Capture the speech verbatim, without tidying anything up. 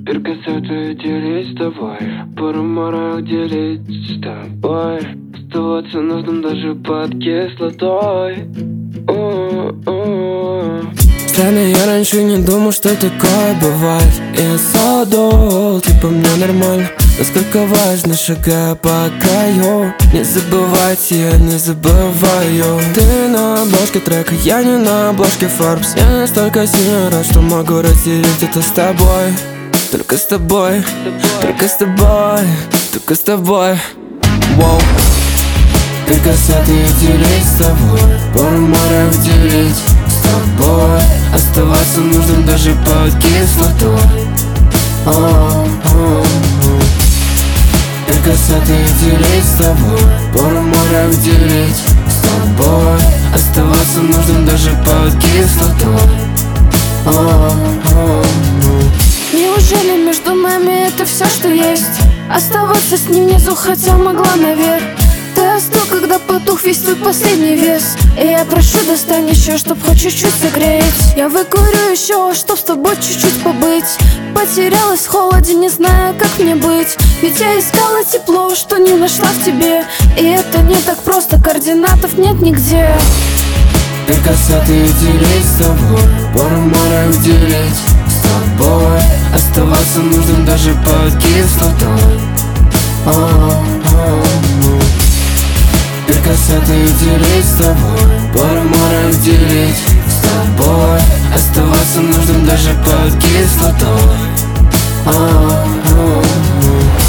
Перкасеты делить с тобой, пару марок делить с тобой. Оставаться нужным даже под кислотой. Странно, я раньше не думал, что такое бывает. Я задул, типа мне нормально. Насколько важно, шагая по краю. Не забывайте, я не забываю. Ты на обложке трека, я не на обложке Forbes. Я настолько сильно рад, что могу разделить это с тобой. Только с тобой, только с тобой, только с тобой. Воу. Перкасеты делить с тобой, пару марок делить с тобой. Оставаться нужным даже под кислотой. Перкасеты делить с тобой, пару марок делить с тобой. Оставаться нужным даже под кислотой. Неужели между нами это все, что есть? Оставаться с ним внизу, хотя могла наверх. Ты остыл, когда потух весь твой последний вес. И я прошу, достань еще, чтоб хоть чуть-чуть согреть. Я выкурю еще, чтоб с тобой чуть-чуть побыть. Потерялась в холоде, не знаю, как мне быть. Ведь я искала тепло, что не нашла в тебе. И это не так просто, координатов нет нигде. Перкасеты делить с тобой, пару марок делить с тобой. Оставаться нужным даже под кислотой. Перкасеты делить с тобой, пару марок делить с тобой. Оставаться нужным даже под кислотой.